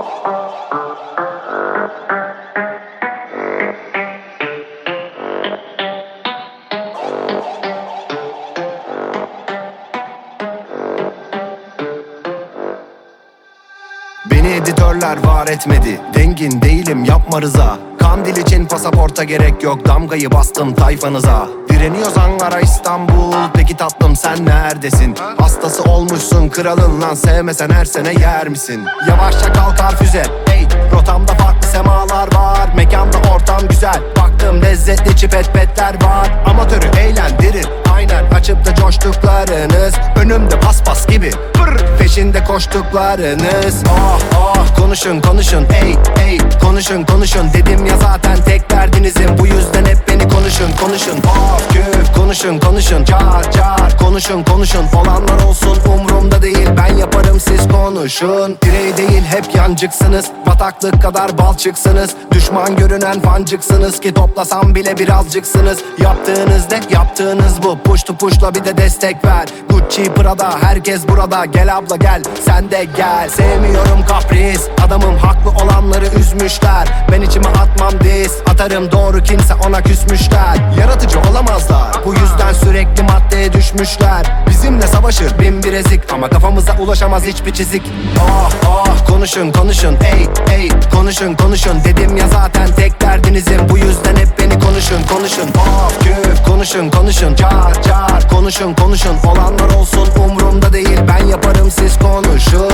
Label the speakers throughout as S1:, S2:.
S1: Beni editörler var etmedi, dengin değilim yapma rıza. Kandil için pasaporta gerek yok, damgayı bastım tayfanıza. Direniyoruz Ankara İstanbul, peki tatlım sen neredesin? Hastası olmuşsun kralın lan, sevmesen her sene yer misin? Yavaşça kalkar füze, hey rotamda farklı semalar var. Mekanda ortam güzel, baktım lezzetli çipetpetler var. Amatörü eğlendirir aynen, açıp da coştuklarınız önümde paspas gibi peşinde koştuklarınız. Oh oh konuşun konuşun, ey ey konuşun konuşun. Dedim ya zaten tek derdinizin, bu yüzden hep beni konuşun konuşun. Of küf konuşun konuşun, car car konuşun konuşun. Olanlar olsun umrumda değil, ben yaparım siz konuşun. Birey değil hep yancıksınız, bataklık kadar balçıksınız. Düşman görünen fancıksınız ki toplasam bile birazcıksınız. Yaptığınız ne yaptığınız bu, push to pushla bir de destek ver. Gucci Prada herkes burada, gel abla gel sen de gel. Sevmiyorum kapris, adamım haklı olanları üzmüşler. Ben içime atmam diz, atarım doğru kimse ona küsmüşler. Yaratıcı olamazlar, bu yüzden sürekli maddeye düşmüşler. Bizimle savaşır bin bir ezik ama kafamıza ulaşamaz hiçbir çizik. Oh oh konuşun konuşun, ey ey konuşun konuşun. Dedim ya zaten tek derdinizin, bu yüzden hep beni konuşun konuşun. Of küf konuşun konuşun, car car konuşun konuşun. Olanlar olsun umrumda değil, ben yaparım siz konuşun.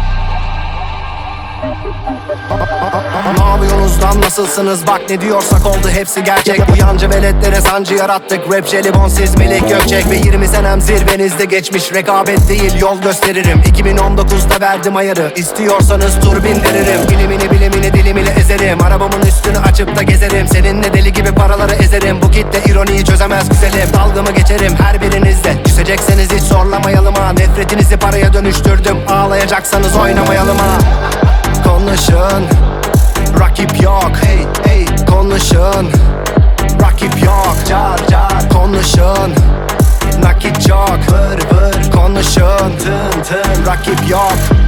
S1: Ne yapıyorsunuz lan, nasılsınız, bak ne diyorsak oldu hepsi gerçek. Bu yancı veletlere sancı yarattık, rap jelibon siz Melek Gökçek. Ve 20 senem zirvenizde geçmiş, rekabet değil yol gösteririm. 2019'da verdim ayarı, istiyorsanız tur bindiririm. Bilimini dilimini ezerim, arabamın üstünü açıp da gezerim. Seninle deli gibi paraları ezerim, bu kitle ironiyi çözemez güzelim. Dalgamı geçerim her birinizde, küsecekseniz hiç zorlamayalım ha. Nefretinizi paraya dönüştürdüm, ağlayacaksanız oynamayalım ha. Konuşun, rakip yok, hey hey konuşun. Rakip yok, car car konuşun. Nakit çok, vır vır konuşun. Tın tın rakip yok.